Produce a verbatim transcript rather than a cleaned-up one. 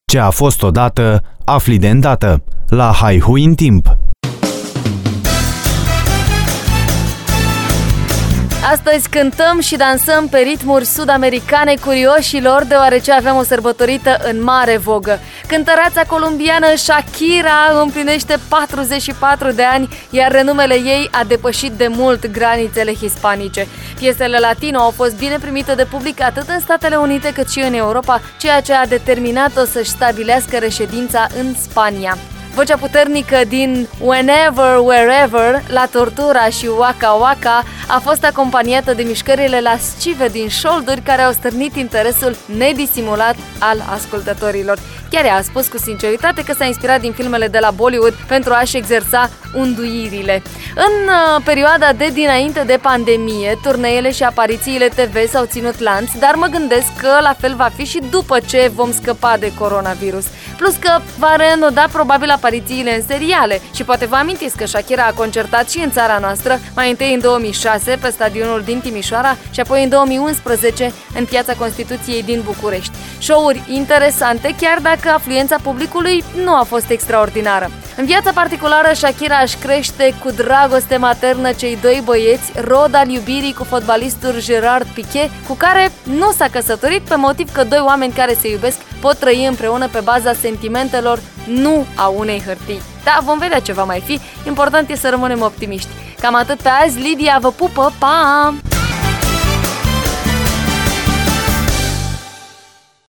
Ce a fost odată, afli de îndată. La Haihui în timp. Astăzi cântăm și dansăm pe ritmuri sud-americane curioșilor, deoarece avem o sărbătorită în mare vogă. Cântăreața colombiană Shakira împlinește patruzeci și patru de ani, iar renumele ei a depășit de mult granițele hispanice. Piesele latino au fost bine primite de public atât în Statele Unite cât și în Europa, ceea ce a determinat-o să-și stabilească reședința în Spania. Vocea puternică din Whenever, Wherever, La Tortura și Waka Waka a fost acompaniată de mișcările lascive din șolduri care au stârnit interesul nedisimulat al ascultătorilor. Chiar ea a spus cu sinceritate că s-a inspirat din filmele de la Bollywood pentru a-și exersa unduirile. În uh, perioada de dinainte de pandemie, turneele și aparițiile T V s-au ținut lanț, dar mă gândesc că la fel va fi și după ce vom scăpa de coronavirus. Plus că va reînnoda probabil aparițiile în seriale și poate vă amintiți că Shakira a concertat și în țara noastră, mai întâi în două mii șase pe stadionul din Timișoara și apoi în două mii unsprezece în Piața Constituției din București. Show-uri interesante, chiar dacă afluența publicului nu a fost extraordinară. În viața particulară, Shakira își crește cu dragoste maternă cei doi băieți, rod al iubirii cu fotbalistul Gerard Piqué, cu care nu s-a căsătorit pe motiv că doi oameni care se iubesc pot trăi împreună pe baza sentimentelor, nu a unei hârtii. Da, vom vedea ce va mai fi, important e să rămânem optimiști. Cam atât pe azi, Lidia vă pupă, pa!